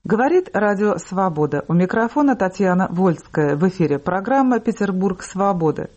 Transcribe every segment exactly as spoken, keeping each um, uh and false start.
Говорит Радио Свобода. У микрофона Татьяна Вольская. В эфире программа «Петербург свободы».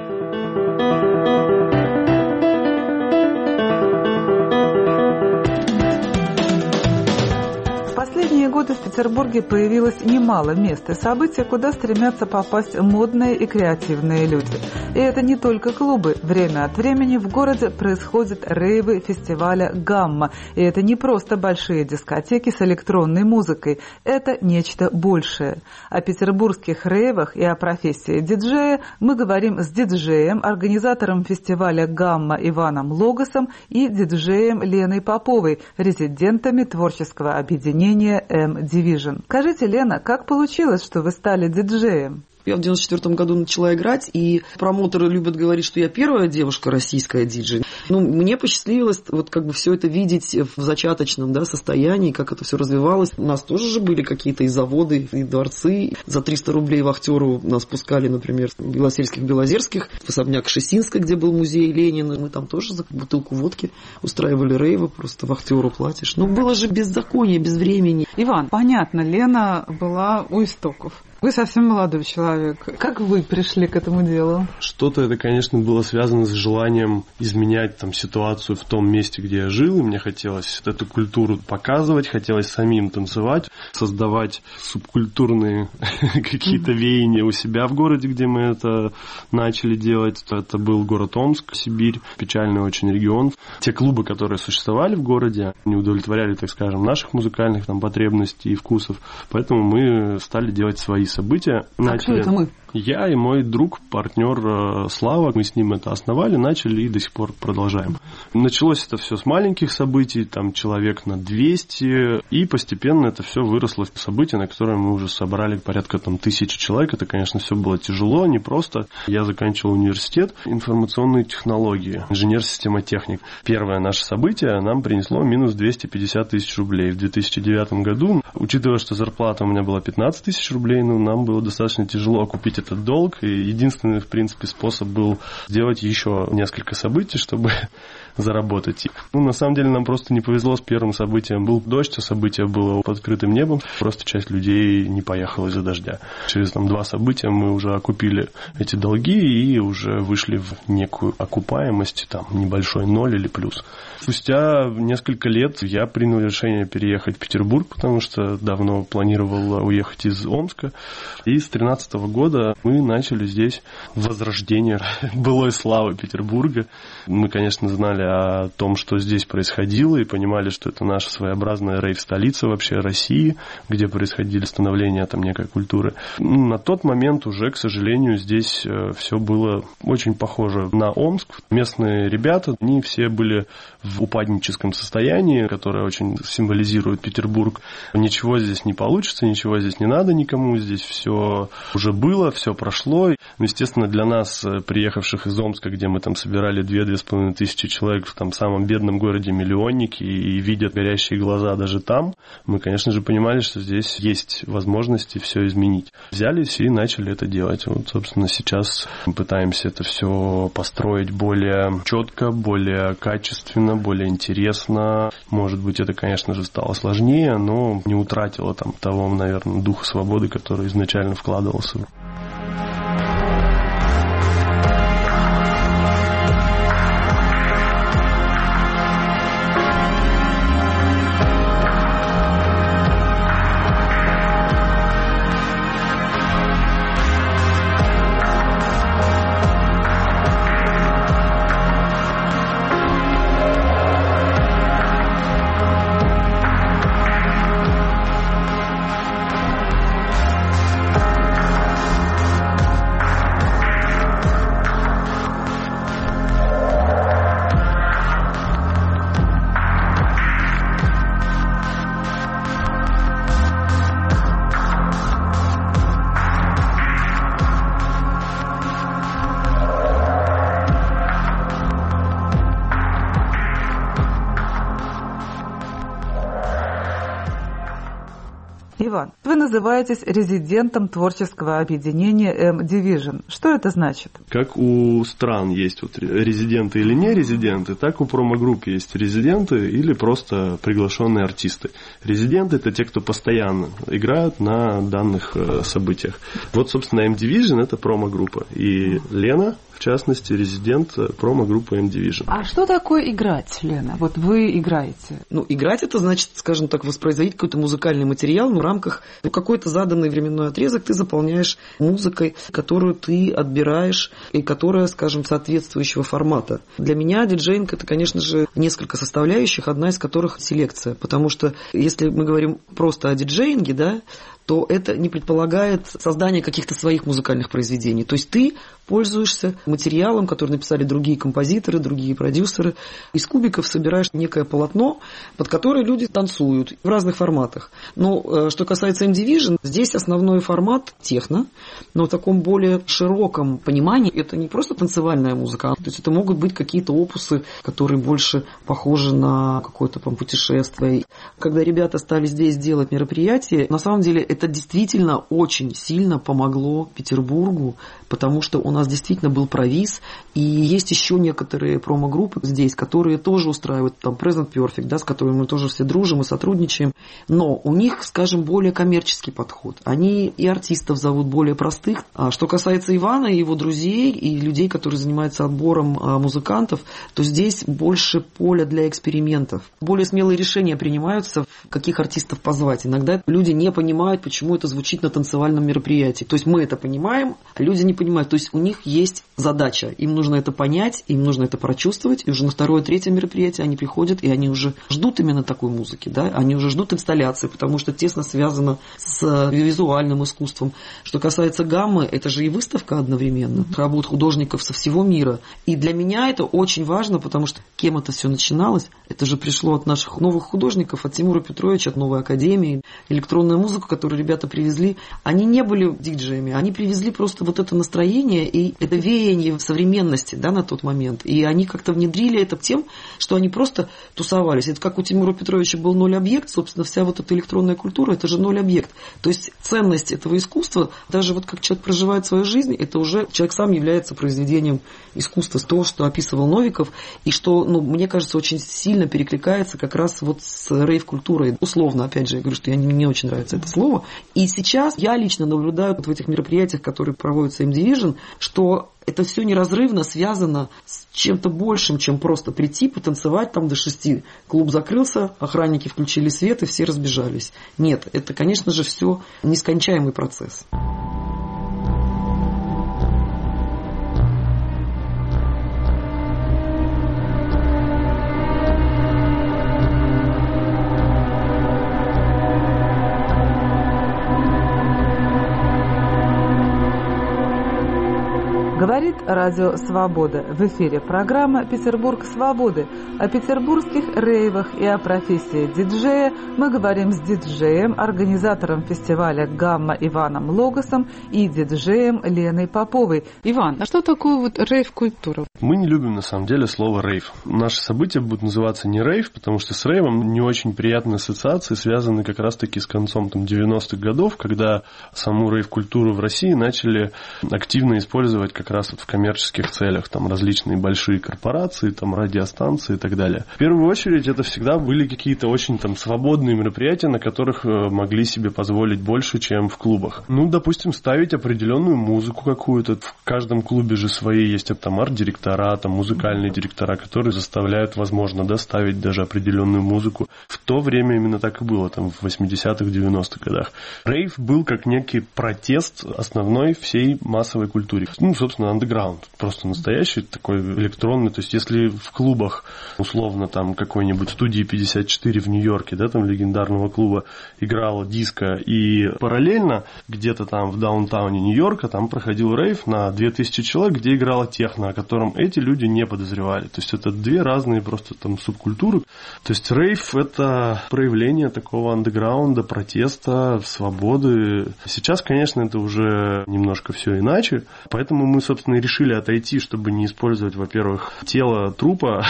В последние годы в Петербурге появилось немало мест и событий, куда стремятся попасть модные и креативные люди. И это не только клубы. Время от времени в городе происходят рейвы фестиваля «Гамма». И это не просто большие дискотеки с электронной музыкой. Это нечто большее. О петербургских рейвах и о профессии диджея мы говорим с диджеем, организатором фестиваля «Гамма» Иваном Логосом и диджеем Леной Поповой, резидентами творческого объединения M-Division. Скажите, Лена, как получилось, что вы стали диджеем? Я в девяносто четвёртом году начала играть, и промоутеры любят говорить, что я первая девушка российская диджей. Ну, мне посчастливилось вот как бы все это видеть в зачаточном, да, состоянии, как это все развивалось. У нас тоже же были какие-то и заводы, и дворцы. За триста рублей вахтеру нас пускали, например, в Белосельских, Белозерских, в особняк Шесинска, где был музей Ленина. Мы там тоже за бутылку водки устраивали рейвы, просто вахтеру платишь. Ну, было же беззаконие, без времени. Иван, понятно, Лена была у истоков. Вы совсем молодой человек. Как вы пришли к этому делу? Что-то это, конечно, было связано с желанием изменять там ситуацию в том месте, где я жил. И мне хотелось эту культуру показывать, хотелось самим танцевать, создавать субкультурные какие-то веяния у себя в городе, где мы это начали делать. Это был город Омск, Сибирь, печальный очень регион. Те клубы, которые существовали в городе, не удовлетворяли, так скажем, наших музыкальных там потребностей и вкусов. Поэтому мы стали делать свои события. А начали... кто это мы? Я и мой друг, партнер Слава, мы с ним это основали, начали и до сих пор продолжаем. Началось это все с маленьких событий, там человек на двести, и постепенно это все выросло в события, на которые мы уже собрали порядка там тысячи человек. Это, конечно, все было тяжело, непросто. Я заканчивал университет информационные технологии, инженер-системотехник. Первое наше событие нам принесло минус двести пятьдесят тысяч рублей в две тысячи девятом году. Учитывая, что зарплата у меня была пятнадцать тысяч рублей, ну, нам было достаточно тяжело окупить этот долг, и единственный, в принципе, способ был сделать еще несколько событий, чтобы заработать. Ну, на самом деле, нам просто не повезло с первым событием. Был дождь, а событие было под открытым небом. Просто часть людей не поехала из-за дождя. Через там два события мы уже окупили эти долги и уже вышли в некую окупаемость, там, небольшой ноль или плюс. Спустя несколько лет я принял решение переехать в Петербург, потому что давно планировал уехать из Омска. И с две тысячи тринадцатого года мы начали здесь возрождение былой славы Петербурга. Мы, конечно, знали о том, что здесь происходило, и понимали, что это наша своеобразная рейв-столица вообще России, где происходили становления там некой культуры. На тот момент уже, к сожалению, здесь все было очень похоже на Омск. Местные ребята, они все были в упадническом состоянии, которое очень символизирует Петербург. Ничего здесь не получится, ничего здесь не надо никому, здесь все уже было, все прошло. Естественно, для нас, приехавших из Омска, где мы там собирали две-две с половиной тысячи человек в там самом бедном городе миллионники и видят горящие глаза даже там, мы, конечно же, понимали, что здесь есть возможности все изменить. Взялись и начали это делать. Вот, собственно, сейчас мы пытаемся это все построить более четко, более качественно, более интересно. Может быть, это, конечно же, стало сложнее, но не утратило там того, наверное, духа свободы, который изначально вкладывался. Иван, вы называетесь резидентом творческого объединения M-Division. Что это значит? Как у стран есть вот резиденты или не резиденты, так у промо-групп есть резиденты или просто приглашенные артисты. Резиденты – это те, кто постоянно играют на данных событиях. Вот, собственно, M-Division – это промо-группа. И Лена, в частности, резидент промо-группы M-Division. А что такое играть, Лена? Вот вы играете. Ну, играть – это значит, скажем так, воспроизводить какой-то музыкальный материал, в рамках ну, какой-то заданный временной отрезок ты заполняешь музыкой, которую ты отбираешь и которая, скажем, соответствующего формата. Для меня диджеинг – это, конечно же, несколько составляющих, одна из которых – селекция. Потому что если мы говорим просто о диджеинге, да, то это не предполагает создание каких-то своих музыкальных произведений. То есть ты пользуешься материалом, который написали другие композиторы, другие продюсеры. Из кубиков собираешь некое полотно, под которое люди танцуют в разных форматах. Но что касается M-Division, здесь основной формат техно, но в таком более широком понимании это не просто танцевальная музыка, то есть это могут быть какие-то опусы, которые больше похожи на какое-то там путешествие. Когда ребята стали здесь делать мероприятия, на самом деле это действительно очень сильно помогло Петербургу, потому что у нас действительно был провиз, и есть еще некоторые промо-группы здесь, которые тоже устраивают, там, Present Perfect, да, с которыми мы тоже все дружим и сотрудничаем, но у них, скажем, более коммерческий подход. Они и артистов зовут более простых. А что касается Ивана и его друзей, и людей, которые занимаются отбором а, музыкантов, то здесь больше поля для экспериментов. Более смелые решения принимаются, каких артистов позвать. Иногда люди не понимают, почему это звучит на танцевальном мероприятии. То есть мы это понимаем, а люди не понимают. То есть у них есть задача. Им нужно это понять, им нужно это прочувствовать. И уже на второе, третье мероприятие они приходят, и они уже ждут именно такой музыки. Да? Они уже ждут инсталляции, потому что тесно связано с визуальным искусством. Что касается гаммы, это же и выставка одновременно. Работ художников со всего мира. И для меня это очень важно, потому что кем это все начиналось? Это же пришло от наших новых художников, от Тимура Петровича, от Новой Академии. Электронная музыка, которую ребята привезли, они не были диджеями, они привезли просто вот это настроение и это веяние современности, да, на тот момент. И они как-то внедрили это тем, что они просто тусовались. Это как у Тимура Петровича был ноль объект, собственно, вся вот эта электронная культура, это же ноль объект. То есть ценность этого искусства, даже вот как человек проживает свою жизнь, это уже человек сам является произведением искусства. То, что описывал Новиков, и что, ну, мне кажется, очень сильно перекликается как раз вот с рейв-культурой. Условно, опять же, я говорю, что я, мне очень нравится это слово. И сейчас я лично наблюдаю вот в этих мероприятиях, которые проводятся M-Division, что это все неразрывно связано с чем-то большим, чем просто прийти, потанцевать там до шести. Клуб закрылся, охранники включили свет, и все разбежались. Нет, это, конечно же, все нескончаемый процесс. Говорит Радио Свобода. В эфире программа «Петербург свободы». О петербургских рейвах и о профессии диджея мы говорим с диджеем, организатором фестиваля «Гамма» Иваном Логосом и диджеем Леной Поповой. Иван, а что такое вот рейв-культура? Мы не любим, на самом деле, слово рейв. Наши события будут называться не рейв, потому что с рейвом не очень приятные ассоциации связаны как раз-таки с концом там, девяностых годов, когда саму рейв-культуру в России начали активно использовать как раз вот в коммерческих целях, там различные большие корпорации, там радиостанции и так далее. В первую очередь это всегда были какие-то очень там свободные мероприятия, на которых могли себе позволить больше, чем в клубах. Ну, допустим, ставить определенную музыку какую-то. В каждом клубе же свои есть там арт-директора, там музыкальные директора, которые заставляют, возможно, доставить даже определенную музыку. В то время именно так и было, там в восьмидесятых, девяностых годах. Рейв был как некий протест основной всей массовой культуре. Ну, собственно, андеграунд, просто настоящий такой электронный. То есть, если в клубах, условно, там какой-нибудь студии пятьдесят четыре в Нью-Йорке, да, там легендарного клуба, играла диско, и параллельно где-то там в даунтауне Нью-Йорка там проходил рейв на две тысячи человек, где играла техно, о котором эти люди не подозревали. То есть это две разные просто там субкультуры. То есть рейв – это проявление такого андеграунда, протеста, свободы. Сейчас, конечно, это уже немножко все иначе. Поэтому мы, собственно, и решили отойти, чтобы не использовать, во-первых, тело трупа,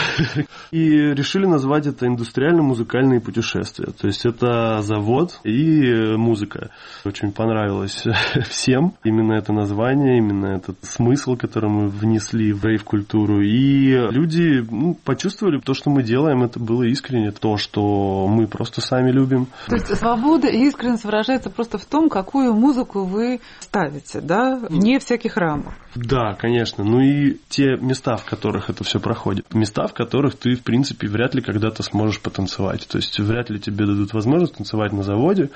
и решили назвать это индустриально-музыкальные путешествия. То есть это завод и музыка. Очень понравилось всем именно это название, именно этот смысл, который мы внесли в рейв-культуру. И люди ну, почувствовали то, что мы делаем, это было искренне, то, что мы просто сами любим. То есть свобода и искренность выражается просто в том, какую музыку вы ставите, да, вне всяких рамок. Да, конечно. Ну и те места, в которых это все проходит. Места, в которых ты, в принципе, вряд ли когда-то сможешь потанцевать. То есть вряд ли тебе дадут возможность танцевать на заводе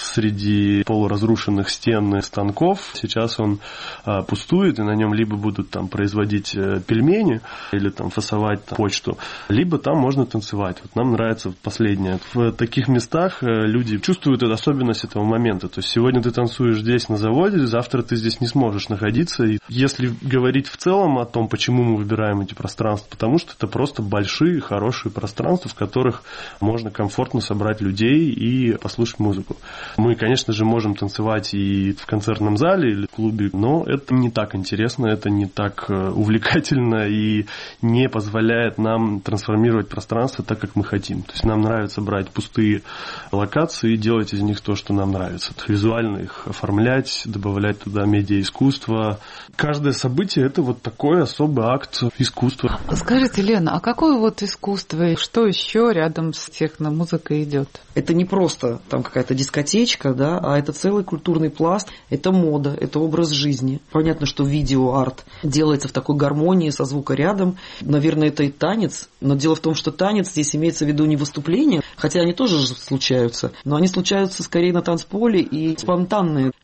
среди полуразрушенных стен и станков. Сейчас он а, пустует, и на нем либо будут там производить пельмени или там фасовать там, почту, либо там можно танцевать. Вот нам нравится последнее. В таких местах люди чувствуют эту особенность этого момента. То есть сегодня ты танцуешь здесь на заводе, завтра ты здесь не сможешь находиться. И если говорить в целом о том, почему мы выбираем эти пространства, потому что это просто большие, хорошие пространства, в которых можно комфортно собрать людей и послушать музыку. Мы, конечно же, можем танцевать и в концертном зале или в клубе, но это не так интересно, это не так увлекательно и не позволяет нам трансформировать пространство так, как мы хотим. То есть нам нравится брать пустые локации и делать из них то, что нам нравится. Визуально их оформлять, добавлять туда медиаискусство. Каждое событие – это вот такой особый акт искусства. Скажите, Лена, а какое вот искусство и что еще рядом с техномузыкой идет? Это не просто там какая-то дискотечка, да, а это целый культурный пласт, это мода, это образ жизни. Понятно, что видео-арт делается в такой гармонии со звукорядом. Наверное, это и танец, но дело в том, что танец здесь имеется в виду не выступление, хотя они тоже случаются, но они случаются скорее на танцполе и спонтанные.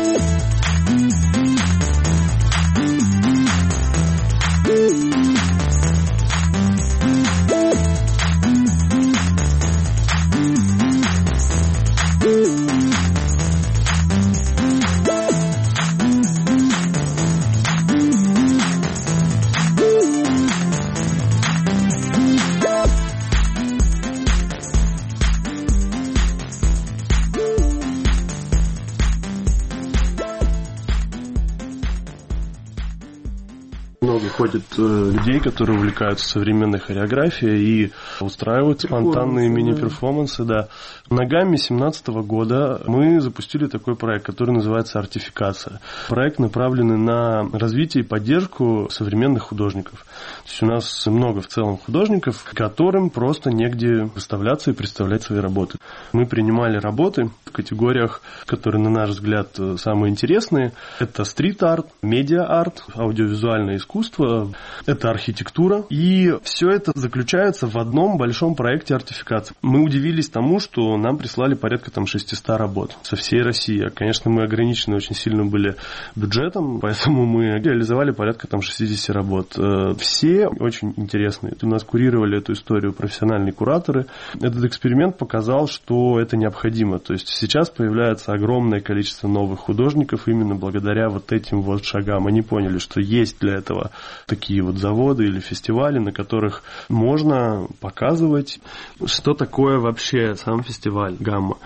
Ходят людей, которые увлекаются современной хореографией и устраивают спонтанные мини-перформансы. Да. На гамме две тысячи семнадцатого года мы запустили такой проект, который называется «Артификация». Проект направленный на развитие и поддержку современных художников. То есть у нас много в целом художников, которым просто негде выставляться и представлять свои работы. Мы принимали работы в категориях, которые, на наш взгляд, самые интересные. Это стрит-арт, медиа-арт, аудиовизуальное искусство, это архитектура. И все это заключается в одном большом проекте артификации. Мы удивились тому, что нам прислали порядка там шестьсот работ со всей России. Конечно, мы ограничены очень сильно были бюджетом, поэтому мы реализовали порядка там шестьдесят работ. Все очень интересные. У нас курировали эту историю профессиональные кураторы. Этот эксперимент показал, что это необходимо. То есть сейчас появляется огромное количество новых художников именно благодаря вот этим вот шагам. Они поняли, что есть для этого такие вот заводы или фестивали, на которых можно показывать, что такое вообще сам фестиваль «Гамма».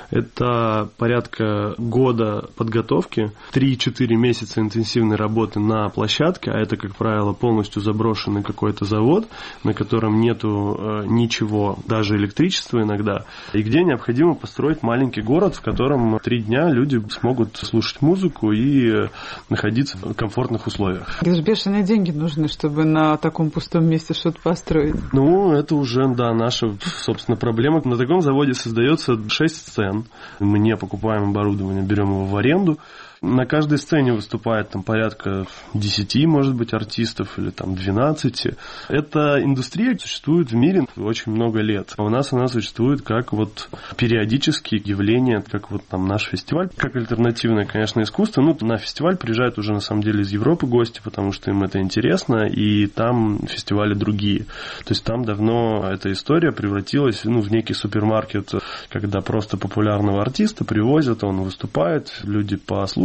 Это порядка года подготовки, три-четыре месяца интенсивной работы на площадке, а это, как правило, полностью заброшенный какой-то завод, на котором нету э, ничего, даже электричества иногда, и где необходимо построить маленький город, в котором три дня люди смогут слушать музыку и находиться в комфортных условиях. Это же бешеные деньги нужны, чтобы на таком пустом месте что-то построить. Ну, это уже, да, наша, собственно, проблема. На таком заводе создается шесть сцен. Мы не покупаем оборудование, берем его в аренду. На каждой сцене выступает там порядка десяти, может быть, артистов или там двенадцати. Эта индустрия существует в мире очень много лет. А у нас она существует как вот периодические явления, как вот там наш фестиваль, как альтернативное, конечно, искусство. Ну, на фестиваль приезжают уже на самом деле из Европы гости, потому что им это интересно, и там фестивали другие. То есть там давно эта история превратилась ну, в некий супермаркет, когда просто популярного артиста привозят, он выступает, люди послушают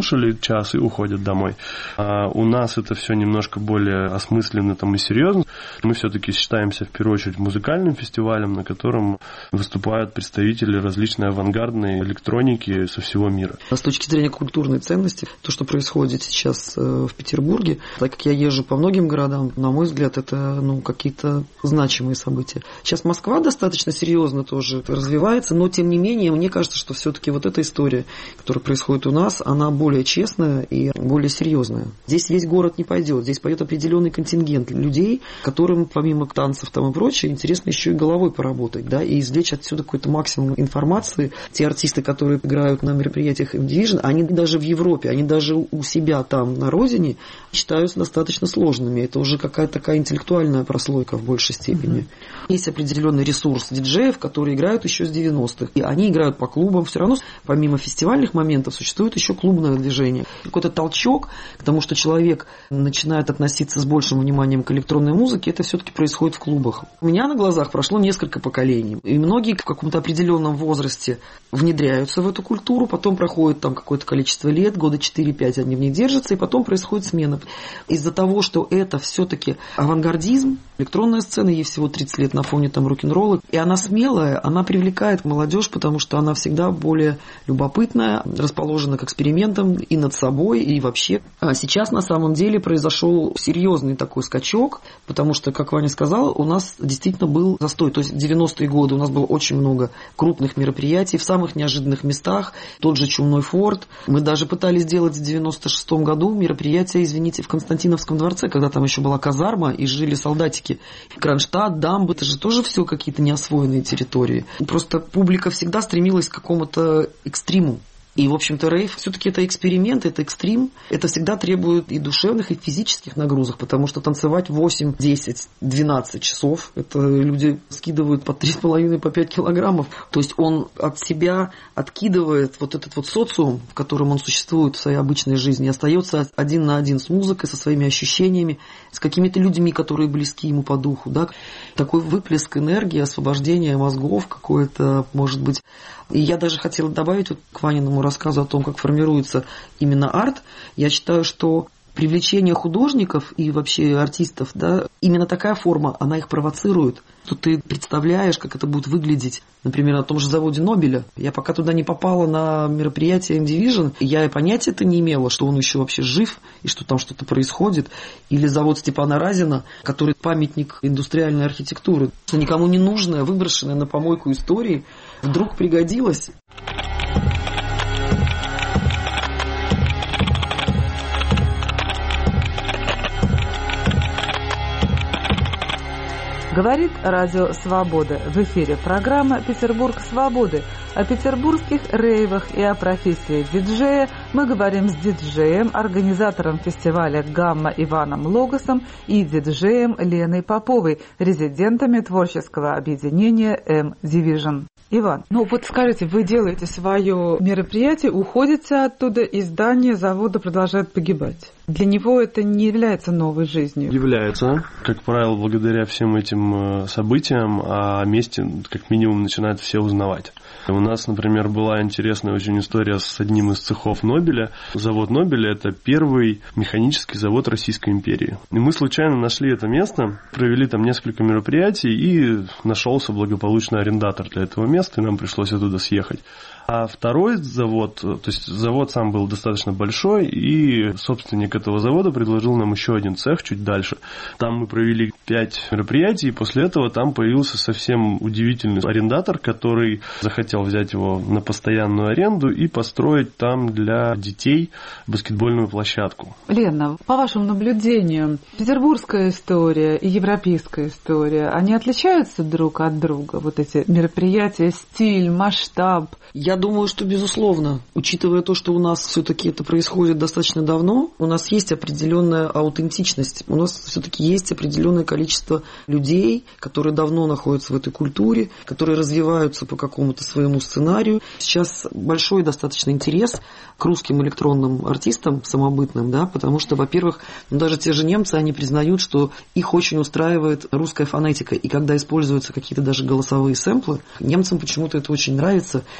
послушали час и уходят домой. А у нас это все немножко более осмысленно там, и серьезно. Мы все-таки считаемся в первую очередь музыкальным фестивалем, на котором выступают представители различной авангардной электроники со всего мира. С точки зрения культурной ценности, то, что происходит сейчас в Петербурге, так как я езжу по многим городам, на мой взгляд, это ну, какие-то значимые события. Сейчас Москва достаточно серьезно тоже развивается, но тем не менее, мне кажется, что все-таки вот эта история, которая происходит у нас, она более честная и более серьезная. Здесь весь город не пойдет, здесь пойдет определенный контингент людей, которым помимо танцев там и прочее, интересно еще и головой поработать, да, и извлечь отсюда какой-то максимум информации. Те артисты, которые играют на мероприятиях эм Division, они даже в Европе, они даже у себя там на родине считаются достаточно сложными. Это уже какая-то такая интеллектуальная прослойка в большей степени. Mm-hmm. Есть определенный ресурс диджеев, которые играют еще с девяностых. И они играют по клубам. Все равно, помимо фестивальных моментов, существует еще клубное движение. Какой-то толчок к тому, что человек начинает относиться с большим вниманием к электронной музыке, это все-таки происходит в клубах. У меня на глазах прошло несколько поколений. И многие в каком-то определенном возрасте внедряются в эту культуру, потом проходит там какое-то количество лет, года четыре-пять они в ней держатся, и потом происходит смена. Из-за того, что это все-таки авангардизм, электронная сцена, ей всего тридцать лет на фоне там рок-н-ролла, и она смелая, она привлекает молодежь, потому что она всегда более любопытная, расположена к экспериментам и над собой, и вообще. А сейчас на самом деле произошел серьезный такой скачок, потому что, как Ваня сказал, у нас действительно был застой. То есть в девяностые годы у нас было очень много крупных мероприятий в самых неожиданных местах, тот же Чумной форт. Мы даже пытались сделать в девяносто шестом году мероприятие, извините, в Константиновском дворце, когда там еще была казарма и жили солдатики. Кронштадт, дамбы, это же тоже все какие-то неосвоенные территории. Просто публика всегда стремилась к какому-то экстриму. И, в общем-то, рейв все-таки это эксперимент, это экстрим. Это всегда требует и душевных, и физических нагрузок, потому что танцевать восемь, десять, двенадцать часов, это люди скидывают по три с половиной, по пять килограммов. То есть он от себя откидывает вот этот вот социум, в котором он существует в своей обычной жизни, остается один на один с музыкой, со своими ощущениями, с какими-то людьми, которые близки ему по духу. Да? Такой выплеск энергии, освобождение мозгов какое-то, может быть. И я даже хотела добавить вот к Ваниному рассказу о том, как формируется именно арт. Я считаю, что привлечение художников и вообще артистов, да, именно такая форма, она их провоцирует. Тут ты представляешь, как это будет выглядеть, например, на том же заводе Нобеля. Я пока туда не попала на мероприятие эм Division, я и понятия-то не имела, что он еще вообще жив и что там что-то происходит. Или завод Степана Разина, который памятник индустриальной архитектуры. Что никому не нужное, выброшенное на помойку истории, вдруг пригодилось. Говорит Радио Свобода. В эфире программа «Петербург свободы». О петербургских рейвах и о профессии диджея мы говорим с диджеем, организатором фестиваля «Гамма» Иваном Логосом и диджеем Леной Поповой, резидентами творческого объединения эм Division. Иван, ну вот скажите, вы делаете свое мероприятие, уходите оттуда, и здание завода продолжает погибать. Для него это не является новой жизнью? Является. Как правило, благодаря всем этим событиям о месте как минимум начинают все узнавать. У нас, например, была интересная очень история с одним из цехов Нобеля. Завод Нобеля – это первый механический завод Российской империи. И мы случайно нашли это место, провели там несколько мероприятий, и нашелся благополучный арендатор для этого места, и нам пришлось оттуда съехать. А второй завод, то есть завод сам был достаточно большой, и собственник этого завода предложил нам еще один цех чуть дальше. Там мы провели пять мероприятий, и после этого там появился совсем удивительный арендатор, который захотел взять его на постоянную аренду и построить там для детей баскетбольную площадку. Лена, по вашим наблюдениям, петербургская история и европейская история, они отличаются друг от друга? Вот эти мероприятия, стиль, масштаб? Я думаю, что безусловно. Учитывая то, что у нас все-таки это происходит достаточно давно, у нас есть определенная аутентичность. У нас все-таки есть определенное количество людей, которые давно находятся в этой культуре, которые развиваются по какому-то своему сценарию. Сейчас большой достаточно интерес к русским электронным артистам самобытным, да, потому что, во-первых, ну, даже те же немцы, они признают, что их очень устраивает русская фонетика. И когда используются какие-то даже голосовые сэмплы, немцам почему-то это очень нравится, и они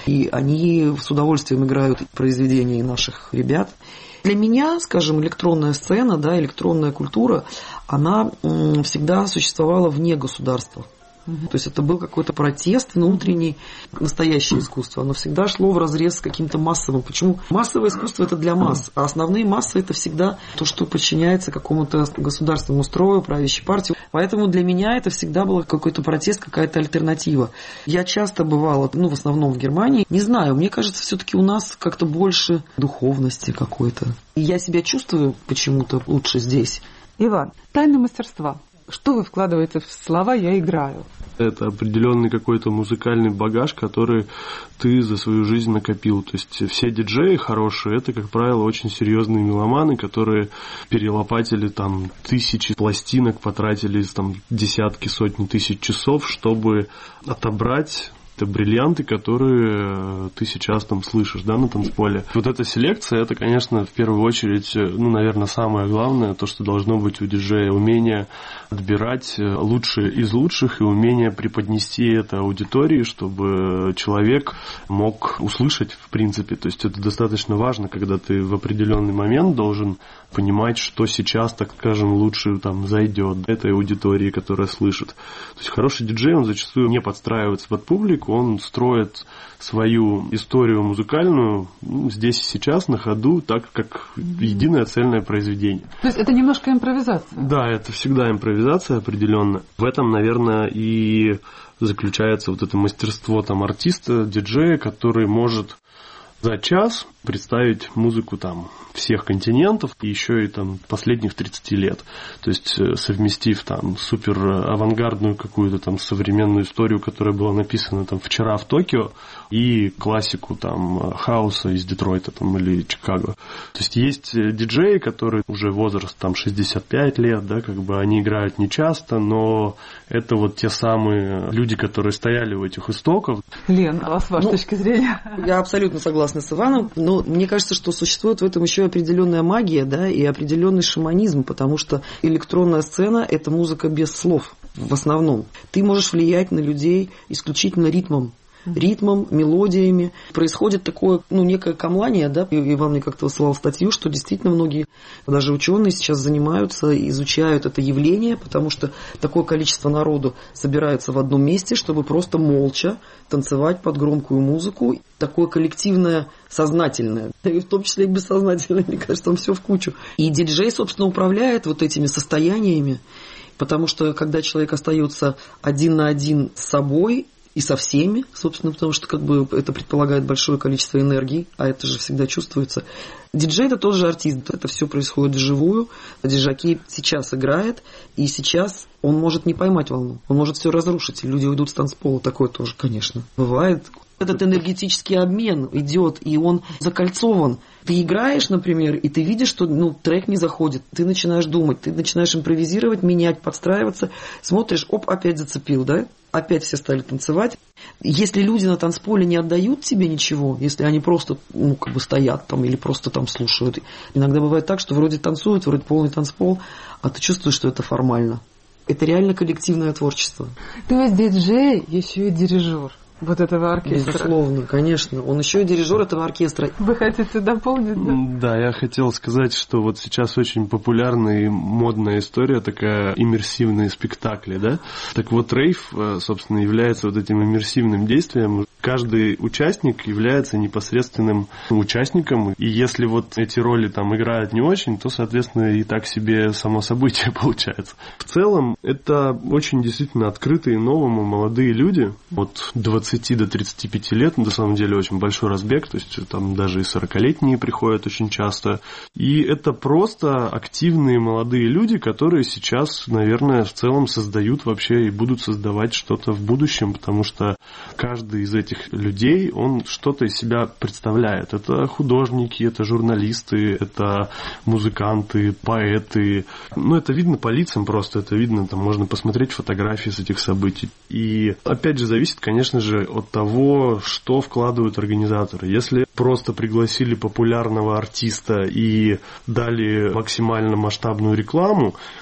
они с удовольствием играют произведения наших ребят. Для меня, скажем, электронная сцена, да, электронная культура, она всегда существовала вне государства. То есть это был какой-то протест внутренний, настоящее искусство. Оно всегда шло вразрез с каким-то массовым. Почему? Массовое искусство – это для масс, а основные массы – это всегда то, что подчиняется какому-то государственному строю, правящей партии. Поэтому для меня это всегда был какой-то протест, какая-то альтернатива. Я часто бывала, ну, в основном в Германии. Не знаю, мне кажется, все-таки у нас как-то больше духовности какой-то. И я себя чувствую почему-то лучше здесь. Иван, тайна мастерства. Что вы вкладываете в слова «я играю»? Это определенный какой-то музыкальный багаж, который ты за свою жизнь накопил. То есть все диджеи хорошие, это, как правило, очень серьезные меломаны, которые перелопатили там тысячи пластинок, потратили там десятки, сотни тысяч часов, чтобы отобрать бриллианты, которые ты сейчас там слышишь, да, на танцполе. Вот эта селекция, это, конечно, в первую очередь, ну, наверное, самое главное, то, что должно быть у диджея, умение отбирать лучшие из лучших и умение преподнести это аудитории, чтобы человек мог услышать, в принципе. То есть это достаточно важно, когда ты в определенный момент должен понимать, что сейчас, так скажем, лучше там зайдет этой аудитории, которая слышит. То есть хороший диджей, он зачастую не подстраивается под публику, он строит свою историю музыкальную, ну, здесь и сейчас, на ходу, так как единое цельное произведение. То есть это немножко импровизация? Да, это всегда импровизация определенно. В этом, наверное, и заключается вот это мастерство там артиста, диджея, который может за час представить музыку там всех континентов и еще и там последних тридцати лет. То есть совместив там супер авангардную какую-то там современную историю, которая была написана там вчера в Токио, и классику там хауса из Детройта там или Чикаго. То есть есть диджеи, которые уже возраст там шестьдесят пять лет, да, как бы они играют не часто, но это вот те самые люди, которые стояли у этих истоков. Лен, а с вашей ну, точки зрения? Я абсолютно согласна с Иваном, но мне кажется, что существует в этом еще определенная магия, да, и определенный шаманизм, потому что электронная сцена – это музыка без слов в основном. Ты можешь влиять на людей исключительно ритмом. ритмом, мелодиями. Происходит такое, ну, некое камлание, да, Иван мне как-то высылал статью, что действительно многие, даже ученые сейчас занимаются, изучают это явление, потому что такое количество народу собирается в одном месте, чтобы просто молча танцевать под громкую музыку. Такое коллективное, сознательное, и в том числе и бессознательное, мне кажется, там все в кучу. И диджей, собственно, управляет вот этими состояниями, потому что когда человек остается один на один с собой, и со всеми, собственно, потому что как бы это предполагает большое количество энергии, а это же всегда чувствуется. Диджей – это тоже артист, это все происходит вживую. Диджаки сейчас играет, и сейчас он может не поймать волну, он может все разрушить, и люди уйдут с танцпола, такое тоже, конечно, бывает. Этот энергетический обмен идет, и он закольцован. Ты играешь, например, и ты видишь, что ну, трек не заходит. Ты начинаешь думать, ты начинаешь импровизировать, менять, подстраиваться. Смотришь, оп, опять зацепил, да? Опять все стали танцевать. Если люди на танцполе не отдают тебе ничего, если они просто ну, как бы стоят там или просто там слушают. Иногда бывает так, что вроде танцуют, вроде полный танцпол, а ты чувствуешь, что это формально. Это реально коллективное творчество. То есть диджей еще и дирижер вот этого оркестра. Безусловно, конечно. Он еще и дирижер этого оркестра. Вы хотите дополнить? Да? Да, я хотел сказать, что вот сейчас очень популярная и модная история, такая иммерсивные спектакли, да? Так вот, рейв, собственно, является вот этим иммерсивным действием. Каждый участник является непосредственным участником, и если вот эти роли там играют не очень, то, соответственно, и так себе само событие получается. В целом, это очень действительно открытые, новому, молодые люди, от двадцати до тридцати пяти лет, на самом деле очень большой разбег, то есть там даже и сорокалетние приходят очень часто. И это просто активные молодые люди, которые сейчас, наверное, в целом создают вообще и будут создавать что-то в будущем, потому что каждый из этих людей, он что-то из себя представляет. Это художники, это журналисты, это музыканты, поэты. Ну, это видно по лицам просто, это видно, там можно посмотреть фотографии с этих событий. И опять же зависит, конечно же, от того, что вкладывают организаторы. Если просто пригласили популярного артиста и дали максимально масштабную рекламу,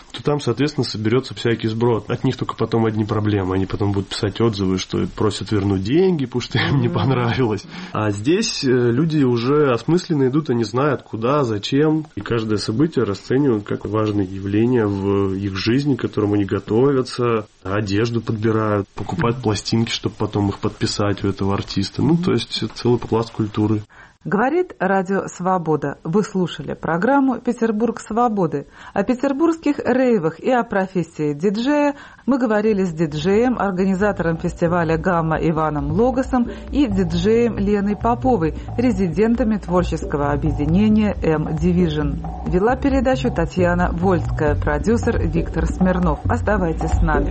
то там, соответственно, соберется всякий сброд. От них только потом одни проблемы. Они потом будут писать отзывы, что просят вернуть деньги, потому что им не понравилось. А здесь люди уже осмысленно идут, они знают, куда, зачем. И каждое событие расценивают как важное явление в их жизни, к которому они готовятся, одежду подбирают, покупают пластинки, чтобы потом их подписать у этого артиста. Ну, то есть целый пласт культуры. Говорит Радио Свобода. Вы слушали программу «Петербург свободы». О петербургских рейвах и о профессии диджея мы говорили с диджеем, организатором фестиваля «Гамма» Иваном Логосом и диджеем Леной Поповой, резидентами творческого объединения «М-Division». Вела передачу Татьяна Вольская, продюсер Виктор Смирнов. Оставайтесь с нами.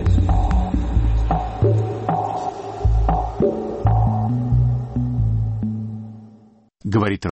Говорит